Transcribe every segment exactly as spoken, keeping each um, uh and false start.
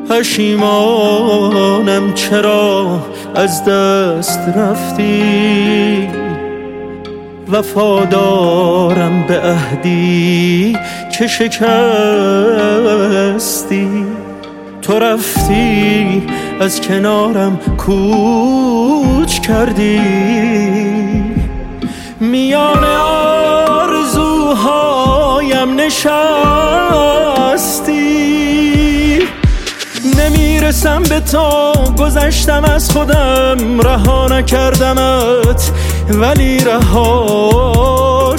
پشیمانم چرا از دست رفتی، وفادارم به عهدی که شکستی. تو رفتی از کنارم کوچ کردی، میان آرزوهایم نشستی. نمیرسم به تو، گذشتم از خودم، رها نکردمت ولی رها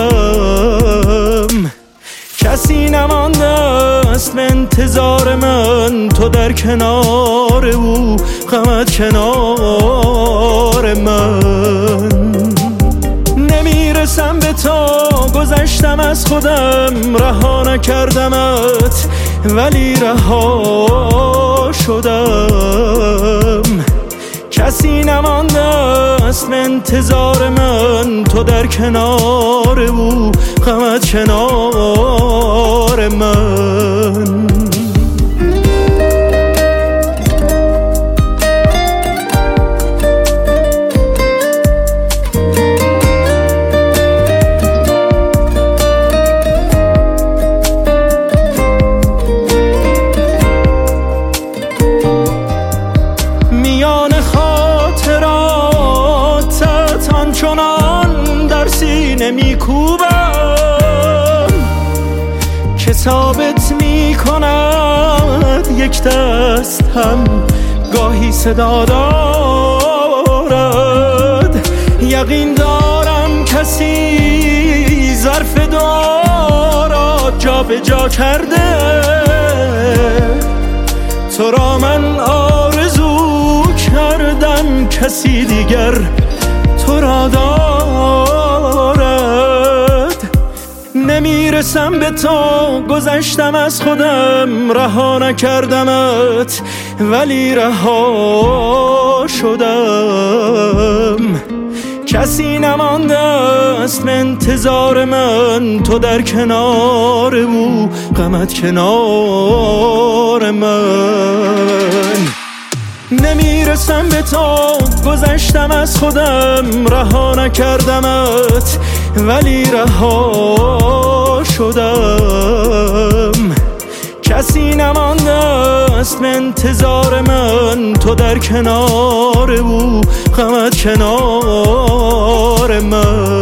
شدم. کسی نمانده است به انتظار من، تو در کنار او، غمت کنار من. نمیرسم به تو، گذشتم از خودم، رها نکردمت ولی رها شدم. کسی نمانده است به انتظار من، تو در کنار او، غمت کنار من. چنان در سینه میکوبم که ثابت میکند یک دست هم گاهی صدا دارد. یقین دارم کسی ظرف دعا را جا به جا کرده، تو را من آرزو کردم کسی دیگر تو را دارد. نمیرسم به تو، گذشتم از خودم، رها نکردمت ولی رها شدم. کسی نمانده است به انتظار من، تو در کنار او، غمت کنار من. نمیرسم به تو، گذشتم از خودم، رها نکردمت ولی رها شدم. کسی نمانده است به انتظار من، تو در کنار او، غمت کنار من.